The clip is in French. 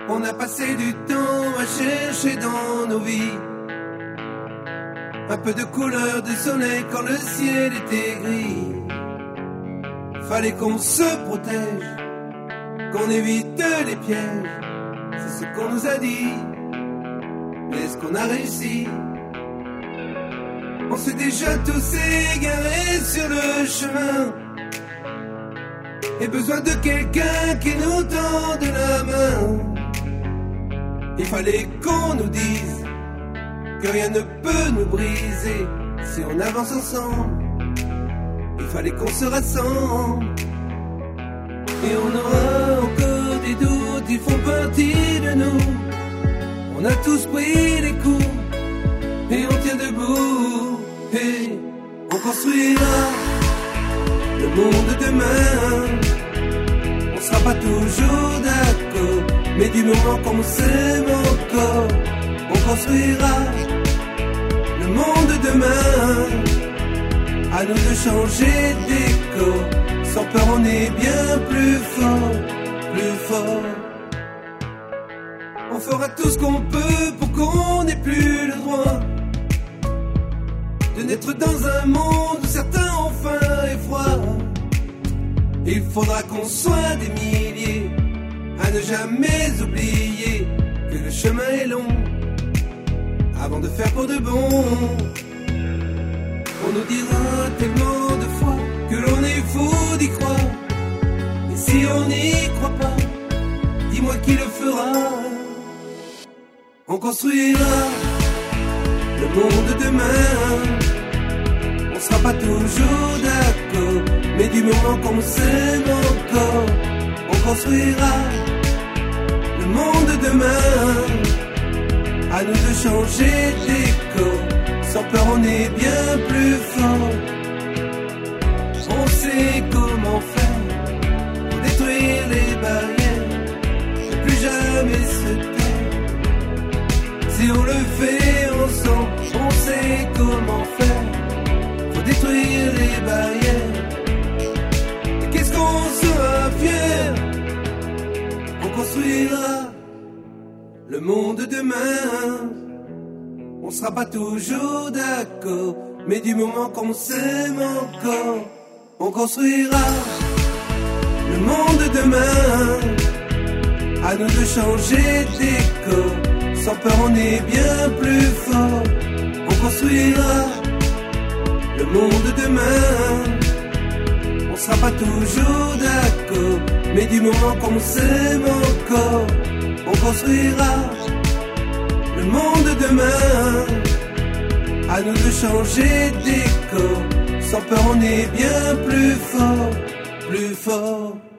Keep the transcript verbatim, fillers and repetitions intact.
On a passé du temps à chercher dans nos vies un peu de couleur du soleil quand le ciel était gris. Fallait qu'on se protège, qu'on évite les pièges. C'est ce qu'on nous a dit, mais est-ce qu'on a réussi? On s'est déjà tous égarés sur le chemin, et besoin de quelqu'un qui nous tende la main. Il fallait qu'on nous dise que rien ne peut nous briser si on avance ensemble. Il fallait qu'on se rassemble. Et on aura encore des doutes, ils font partie de nous. On a tous pris des coups et on tient debout. Et on construira le monde demain. On sera pas toujours d'accord, mais du moment qu'on s'aime encore, on construira le monde demain. À nous de changer d'écho, sans peur on est bien plus fort, plus fort. On fera tout ce qu'on peut pour qu'on n'ait plus le droit de naître dans un monde où certains ont faim et froid. Il faudra qu'on soit des milliers à ne jamais oublier que le chemin est long avant de faire pour de bon. On nous dira tellement de fois que l'on est fou d'y croire. Et si on n'y croit pas, dis-moi qui le fera. On construira le monde demain. On sera pas toujours d'accord, mais du moment qu'on s'aime encore, on construira le monde demain. À nous de changer d'écho, sans peur on est bien plus fort. On sait comment faire pour détruire les barrières, ne plus jamais se taire. Si on le fait ensemble, on sait comment faire pour détruire les barrières. Et qu'est-ce qu'on sera fier? On construira le monde demain. On sera pas toujours d'accord, mais du moment qu'on s'aime encore, on construira le monde demain. À nous de changer d'écho, sans peur on est bien plus fort. On construira le monde demain. On sera pas toujours d'accord, mais du moment qu'on s'aime encore, on construira le monde demain. À nous de changer d'écho, sans peur on est bien plus fort, plus fort.